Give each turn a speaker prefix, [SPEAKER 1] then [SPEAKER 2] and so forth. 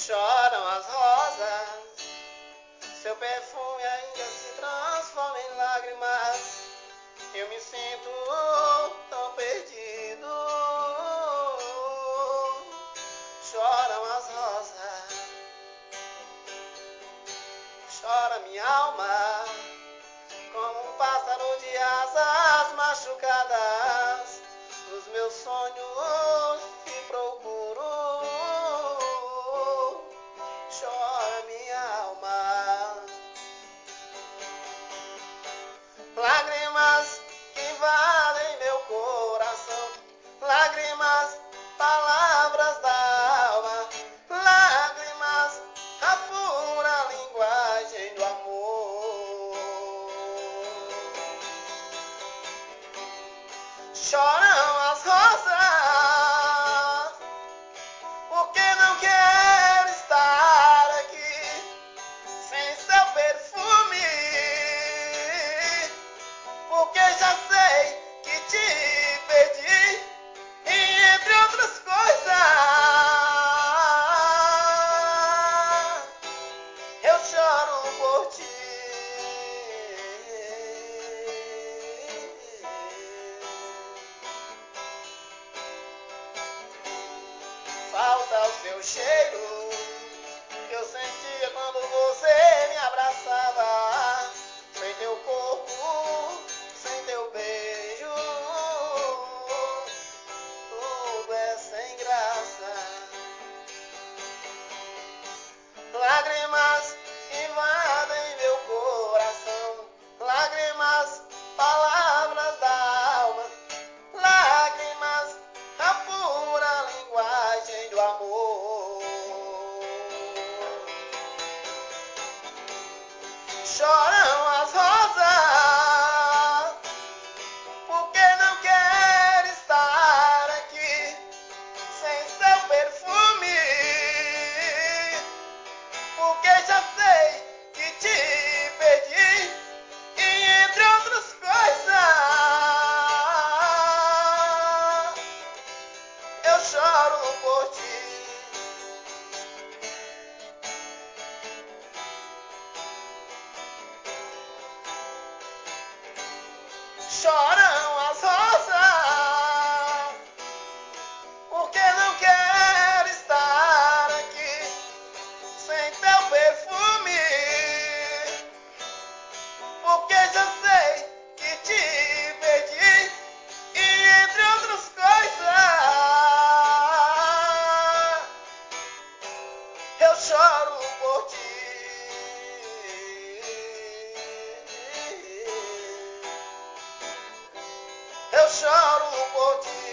[SPEAKER 1] Choram as rosas, seu perfume ainda se transforma em lágrimas. Eu me sinto tão perdido. Choram as rosas, chora minha alma, como um pássaro de asas machucadas. Nos meus sonhos te procuro. Chora minha alma, lágrimas que invadem meu coração, lágrimas, palavras da alma, lágrimas, a pura linguagem do amor. Choram as rosas, porque não quero estar aqui sem seu perfume, porque já sei que te perdi, e entre outras coisas eu choro por ti. Falta o seu cheiro que eu sentia quando você me abraçava. Sem teu corpo, sem teu beijo, tudo é sem graça. Lágrimas invadem meu coração, lágrimas, palavras da alma, lágrimas, a pura linguagem do amor. Choram as rosas, porque não quero estar aqui sem seu perfume, porque já sei que te perdi, e entre outras coisas eu choro por ti. Choram as rosas, porque não quero estar aqui sem teu perfume, porque já sei que te perdi, e entre outras coisas eu choro por ti. Eu choro por ti.